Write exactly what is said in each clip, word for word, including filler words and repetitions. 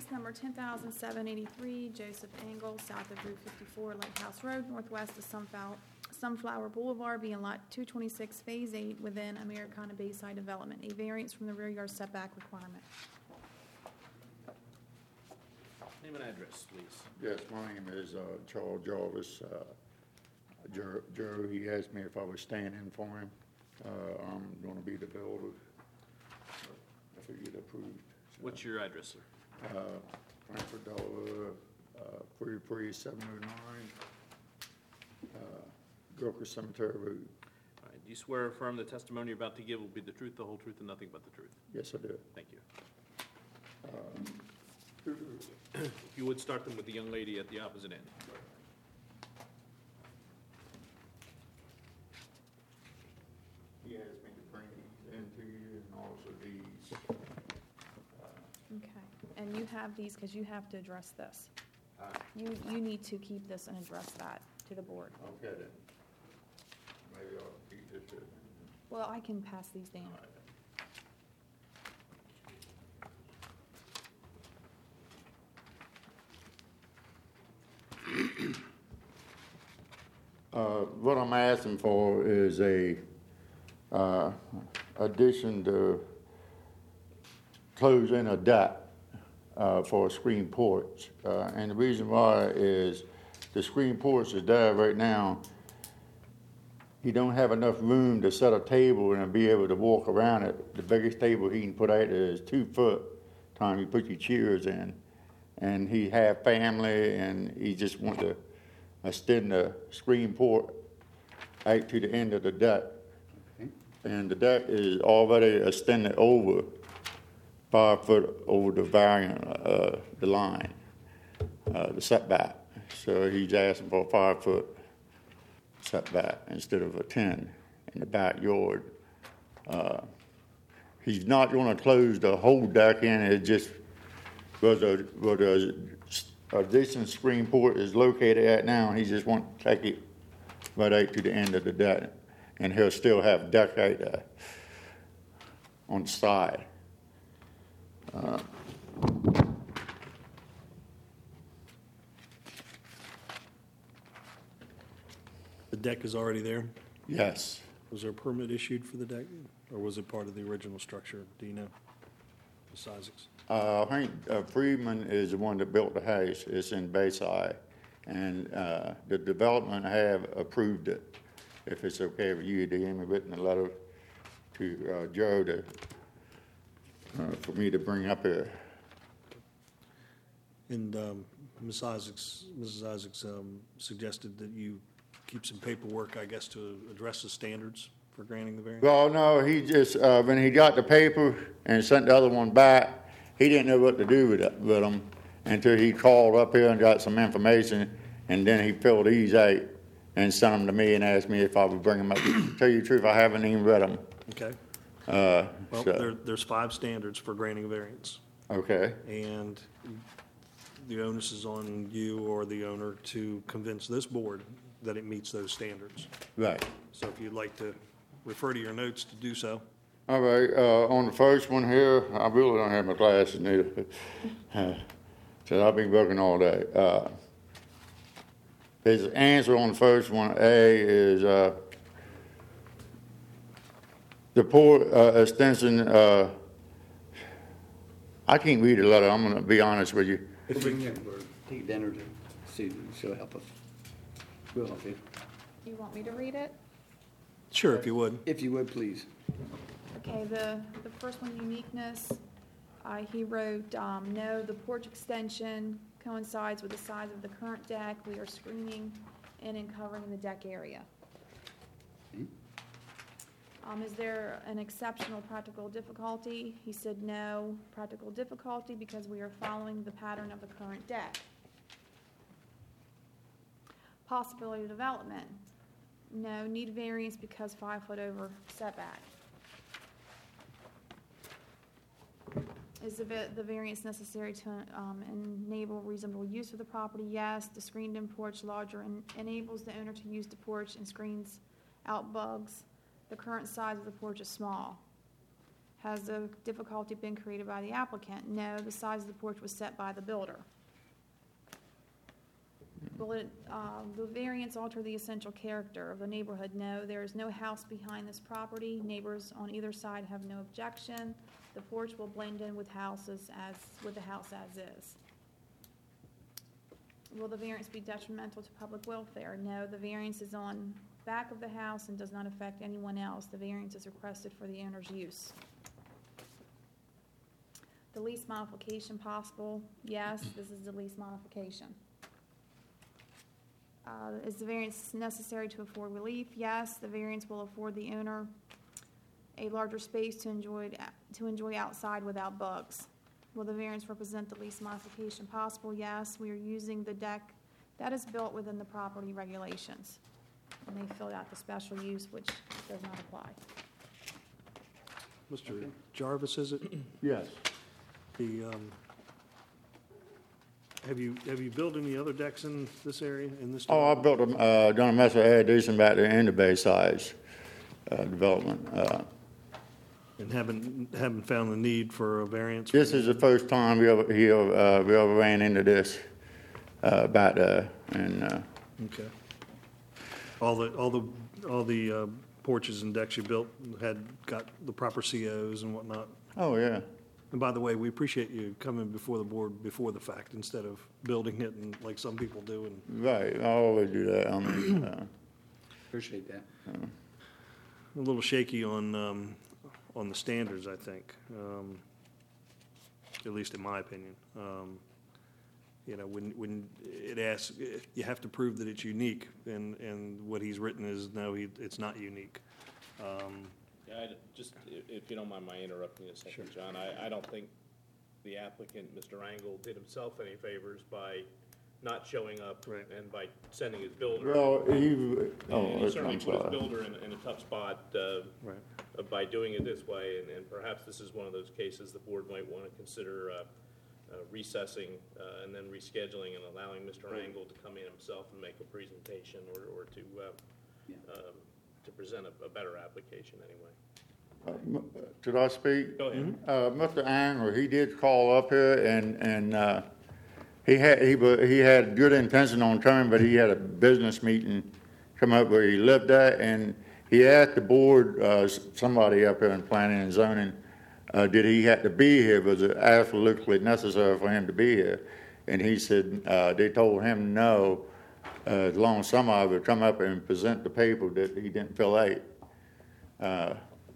number ten thousand seven eighty-three, Joseph Engel, south of Route fifty-four, Lighthouse Road, northwest of Sunflower, Sunflower Boulevard, being Lot two twenty-six, Phase eight, within Americana Bayside Development, a variance from the rear yard setback requirement. Name and address, please. Yes, my name is uh, Charles Jarvis. Uh, Joe, Joe, he asked me if I was standing for him. Uh, I'm going to be the builder. So if it get approved. So, What's your address, sir? Uh, Frankfurt, Delaware, uh, three three seven oh nine, uh, Gilchrist Cemetery Road. All right, do you swear or affirm the testimony you're about to give will be the truth, the whole truth, and nothing but the truth? Yes, I do. Thank you. If you would start them with the young lady at the opposite end. He asked me to bring these into you and also these. Okay, and you have these because you have to address this. Uh, You, you need to keep this and address that to the board. Okay then. Maybe I'll keep this. uh, Well, I can pass these down. all right. Uh, what I'm asking for is a, uh, addition to close in a deck, uh, for a screen porch. Uh, and the reason why is the screen porch is there right now. He don't have enough room to set a table and be able to walk around it. The biggest table he can put out there is two foot, time you put your chairs in. And he have family and he just want to extend the screen porch out to the end of the deck. And the deck is already extended over five foot over the variant, uh, the line, uh, the setback. So he's asking for a five foot setback instead of a ten in the backyard. Uh, he's not going to close the whole deck in. It just where the where the addition screen port is located at now. He just want to take it right out to the end of the deck, and he'll still have deck out there on the side. Uh, The deck is already there? yes. Was there a permit issued for the deck, or was it part of the original structure? Do you know? Miz Isaacs? Uh, I think uh, Freeman is the one that built the house. It's in Bayside, and uh, the development have approved it. If it's okay with you, they have written a letter to uh, Joe to uh, for me to bring up here. And um, Miz Isaacs, Missus Isaacs um, suggested that you keep some paperwork, I guess, to address the standards for granting the variance? Well, no, he just uh, when he got the paper and sent the other one back, he didn't know what to do with it, with them until he called up here and got some information, and then he filled these out and sent them to me and asked me if I would bring them up. To tell you the truth, I haven't even read them. Okay. Uh, Well, so, there, there's five standards for granting a variance, okay, and the onus is on you or the owner to convince this board that it meets those standards. right. So if you'd like to refer to your notes to do so. All right, uh, on the first one here, I really don't have my glasses neither. Uh, so I've been working all day. Uh, his answer on the first one, A, is uh, the port uh, extension. Uh, I can't read the letter. I'm going to be honest with you. If we can take dinner to Susan, she'll help us. We'll help you. You want me to read it? Sure, if you would. If you would, please. Okay, the, the first one, uniqueness, uh, he wrote, um, no, the porch extension coincides with the size of the current deck. We are screening in and covering the deck area. Okay. Um, is there an exceptional practical difficulty? He said no, practical difficulty because we are following the pattern of the current deck. Possibility of development, no, need variance because five foot over setback. Is the, va- the variance necessary to um, enable reasonable use of the property? Yes. The screened-in porch larger en- enables the owner to use the porch and screens out bugs. The current size of the porch is small. Has the difficulty been created by the applicant? No, the size of the porch was set by the builder. Will it, uh, the variance alter the essential character of the neighborhood? No, there is no house behind this property. Neighbors on either side have no objection. The porch will blend in with houses as, with the house as is. Will the variance be detrimental to public welfare? No, the variance is on back of the house and does not affect anyone else. The variance is requested for the owner's use. The lease modification possible? Yes, this is the lease modification. Uh, is the variance necessary to afford relief? Yes, the variance will afford the owner a larger space to enjoy, to enjoy outside without bugs. Will the variance represent the lease modification possible? Yes, we are using the deck that is built within the property regulations. And they filled out the special use, which does not apply. Mister Jarvis, is it? Yes. The, um, have you, have you built any other decks in this area, in this? Oh, I built a, uh, done a massive addition back there in the Bayside, uh, development. Uh, And haven't, haven't found the need for a variance? This is the first time we ever, he, ever, uh, we ever ran into this, uh, back there, and, uh, Okay. All the, all the, all the uh, porches and decks you built had, got the proper C Os and whatnot? oh, yeah. And by the way, we appreciate you coming before the board before the fact instead of building it and like some people do. And Right, I always do that, I mean, uh, Appreciate that. a little shaky on, um, on the standards, I think, um, at least in my opinion. Um, You know, when, when it asks, you have to prove that it's unique, and, and what he's written is, no, he, it's not unique. Um, Yeah, I, just, if, if you don't mind my interrupting a second, John, I, I don't think the applicant, Mister Angle, did himself any favors by not showing up Right. and by sending his builder. well, he, And oh, he certainly I'm put his sorry. builder in, in a tough spot, uh, Right. uh, by doing it this way, and, and perhaps this is one of those cases the board might want to consider, uh, uh, recessing, uh, and then rescheduling and allowing Mister Angle to come in himself and make a presentation, or, or to, uh, Yeah. um, to present a, a better application anyway. Uh, m- Should I speak? Go ahead. Uh, Mister Angler, he did call up here, and, and, uh, he had, he, wa- he had good intention on coming, but he had a business meeting come up where he lived at, and he asked the board, uh, s- somebody up here in planning and zoning, uh, did he have to be here, was it absolutely necessary for him to be here? And he said, uh, they told him no, uh, as long as somebody would come up and present the paper that he didn't fill out. Uh,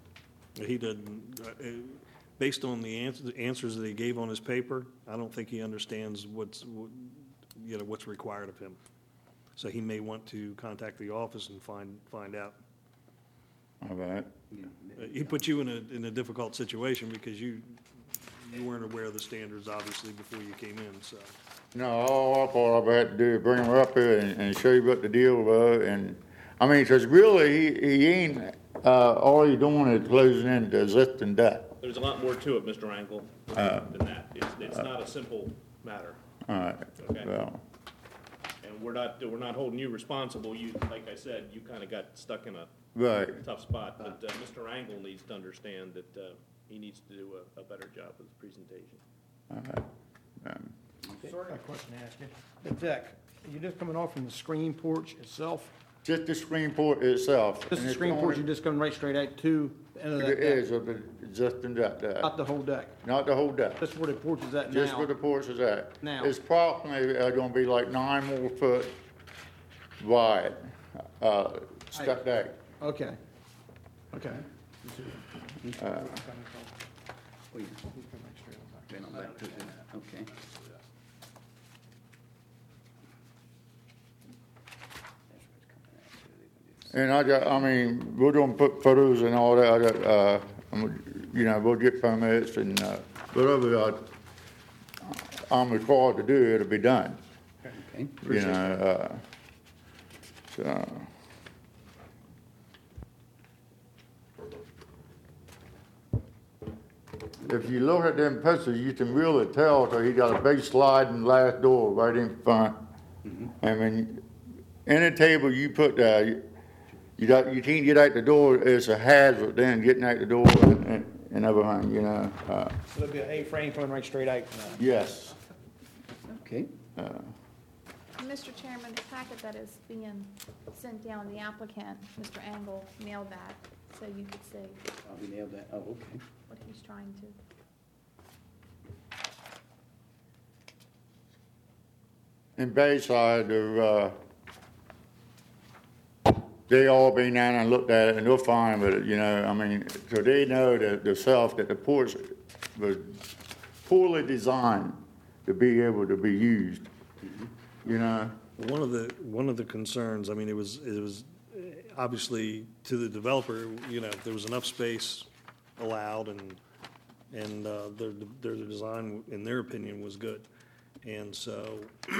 He doesn't, uh, uh, based on the answers, the answers that he gave on his paper, I don't think he understands what's, what- you know, what's required of him. So he may want to contact the office and find, find out. all right. Yeah. Uh, He put you in a, in a difficult situation because you, you weren't aware of the standards, obviously, before you came in, so. No, all I thought I had to do is bring her up here and, and show you what the deal was, and, I mean, 'cause really, he, he ain't, uh, all he's doing is closing in the existing debt. There's a lot more to it, Mister Angle, Uh, than that. It's, it's not a simple matter. All right, Okay. well, And we're not, we're not holding you responsible. You, like I said, you kind of got stuck in a right, tough spot. But uh, Mister Angle needs to understand that uh, he needs to do a, a better job with his presentation. all right. Um, Sir, I got a question to ask you. The deck, you just coming off from the screen porch itself? Just the screen port itself. Just and the it's screen porch, you only- just coming right straight out to the end of The that deck? edge of the existing debt, there. Not the whole deck? Not the whole deck, That's where the porch is at now? just where the porch is at. Now. It's probably, uh, gonna be like nine more foot wide, uh, step deck. Okay, okay. Oh, yeah. Been on back to the- Okay. And I got, I mean, we're gonna put photos and all that, I got, uh, I'm- you know, we'll get permits and, uh, whatever I, I'm required to do, it'll be done, Okay. you know, uh, so. If you look at them pictures, you can really tell, so he got a big sliding glass door right in front. I mean, any table you put there, you, you don't, you can't get out the door, it's a hazard then getting out the door, and, and everything, you know, uh, So there'll be an A-frame coming right straight out from that. yes. Okay, Mister Chairman, the packet that is being sent down, the applicant, Mister Angle, mailed that, so you could see oh, we nailed that, oh, okay. what he's trying to. In Bayside, uh, they all been down and looked at it, and they're fine with it, you know, I mean, so they know that themselves that the porch was poorly designed to be able to be used, you know? One of the, one of the concerns, I mean, it was, it was uh, obviously to the developer, you know, there was enough space allowed and, and uh, their, their design, in their opinion, was good. And so,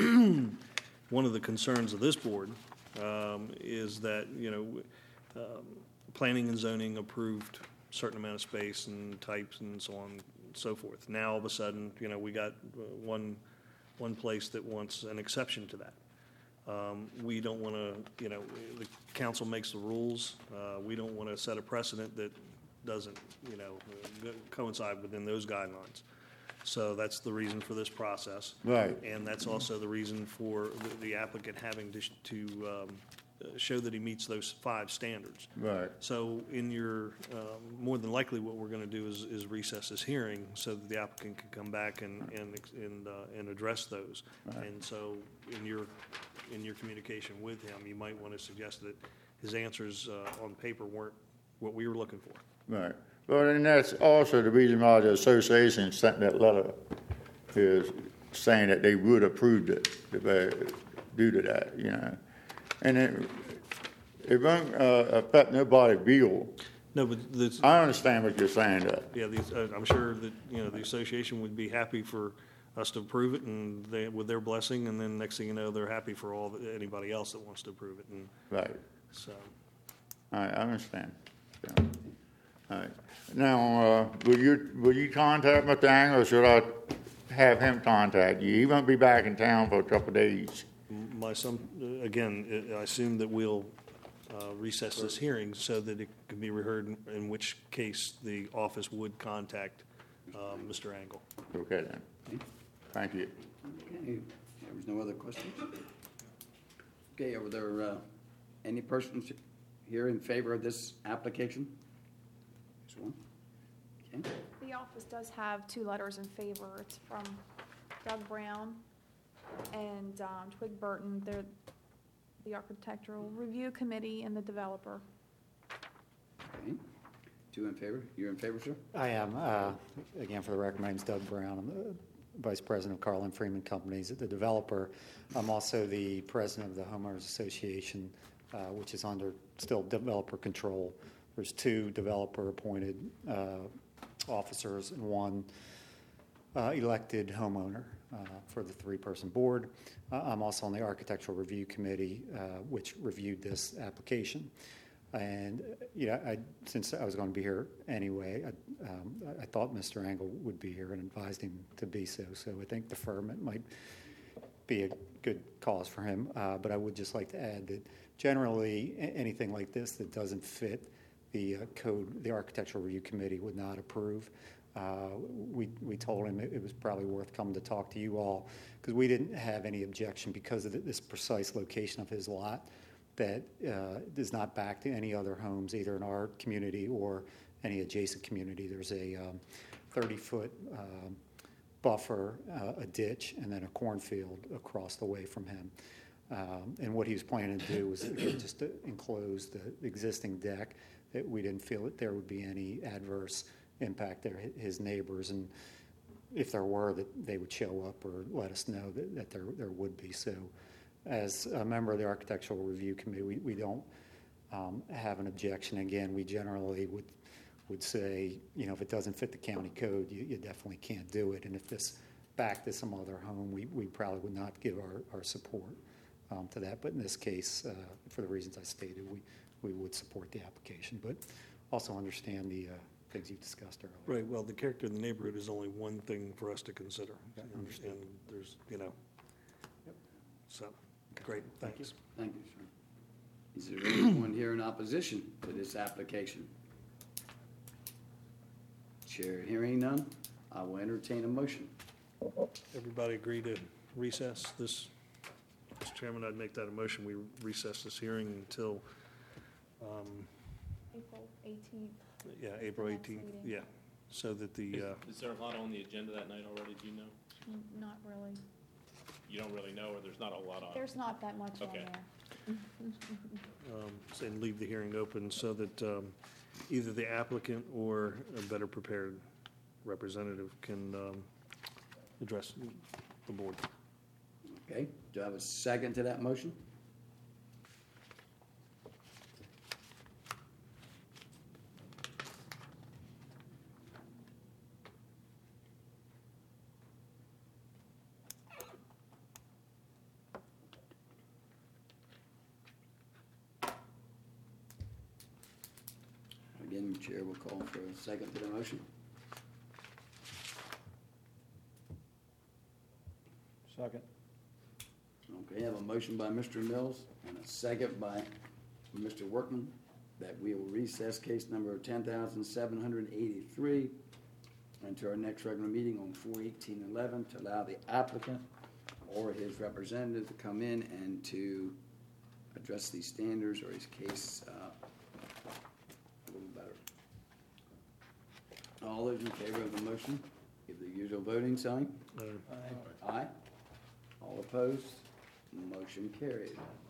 one of the concerns of this board um, is that, you know, um, planning and zoning approved a certain amount of space and types and so on and so forth. Now, all of a sudden, you know, we got uh, one, one place that wants an exception to that. Um, We don't want to, you know, the council makes the rules. Uh, We don't want to set a precedent that doesn't, you know, coincide within those guidelines. So that's the reason for this process. Right. And that's also the reason for the- the applicant having to, sh- to um, uh, show that he meets those five standards. Right. So in your, um, more than likely, what we're going to do is is recess this hearing so that the applicant can come back and, and, ex- and, uh, and address those. And so in your, in your communication with him, you might want to suggest that his answers uh, on paper weren't what we were looking for. Right. Well, and that's also the reason why the association sent that letter, is saying that they would approve it uh, due to that, you know. And it, it won't uh, affect nobody's bill. No, but the, I understand what you're saying, though. yeah, the, uh, I'm sure that, you know, the association would be happy for us to approve it and they, with their blessing, and then next thing you know, they're happy for all, the- anybody else that wants to approve it, and Right. so. All right, I understand. So, all right. Now, uh, will you, will you contact Mister Angle, or should I have him contact you? He won't be back in town for a couple of days. My son, uh, again, I I assume that we'll uh, recess this hearing so that it can be reheard, in- in which case the office would contact uh, Mister Angle. Okay, then. Thank you. Okay, there was no other questions? Okay, are there uh, any persons here in favor of this application? Just one? Okay, The office does have two letters in favor. It's from Doug Brown and um, Twig Burton. They're the Architectural Review Committee and the developer. okay. Two in favor? You're in favor, sir? I am. Uh, Again, for the record, my name's Doug Brown. I'm the Vice President of Carlin Freeman Companies, the developer. I'm also the President of the Homeowners Association, uh, which is under still developer control. There's two developer-appointed uh, officers and one uh, elected homeowner uh, for the three-person board. Uh, I'm also on the Architectural Review Committee, uh, which reviewed this application. And, uh, you know, I, since I was going to be here anyway, I, um, I thought Mister Angle would be here and advised him to be so. So I think deferment might be a good cause for him. Uh, but I would just like to add that generally, a- anything like this that doesn't fit the uh, code, the Architectural Review Committee would not approve. Uh, we, we told him it, it was probably worth coming to talk to you all because we didn't have any objection because of this precise location of his lot that uh, is not back to any other homes, either in our community or any adjacent community. There's a um, thirty-foot um, buffer, uh, a ditch, and then a cornfield across the way from him. Um, and what he was planning to do was just to enclose the existing deck, that we didn't feel that there would be any adverse impact there, his neighbors, and if there were, that they would show up or let us know that, that there, there would be. So as a member of the Architectural Review Committee, we, we don't um, have an objection. Again, we generally would would say, you know, if it doesn't fit the county code, you, you definitely can't do it. And if this back to some other home, we, we probably would not give our, our support um, to that. But in this case, uh, for the reasons I stated, we, we would support the application, but also understand the uh, things you discussed earlier. Right, well, the character of the neighborhood is only one thing for us to consider. Yeah, And- understand. And there's, you know, so, great, Thank you. thanks. Thank you, sir. Is there anyone here in opposition to this application? Chair hearing none, I will entertain a motion. Everybody agree to recess this? Mister Chairman, I'd make that a motion. We recess this hearing until, um, April eighteenth. yeah, April Next eighteenth, meeting. yeah. So that the, Is uh, is there a lot on the agenda that night already, do you know? Not really. You don't really know, or there's not a lot on? There's not that much on Okay. there. um, and leave the hearing open so that um, either the applicant or a better prepared representative can um, address the board. Okay, do I have a second to that motion? Again, the chair will call for a second to the motion. Second. Okay, I have a motion by Mister Mills and a second by Mister Workman that we will recess case number ten thousand seven hundred eighty-three into our next regular meeting on four eighteen eleven to allow the applicant or his representative to come in and to address these standards or his case uh, a little better. All those in favor of the motion, give the usual voting sign. Uh, Aye. All opposed? Motion carried.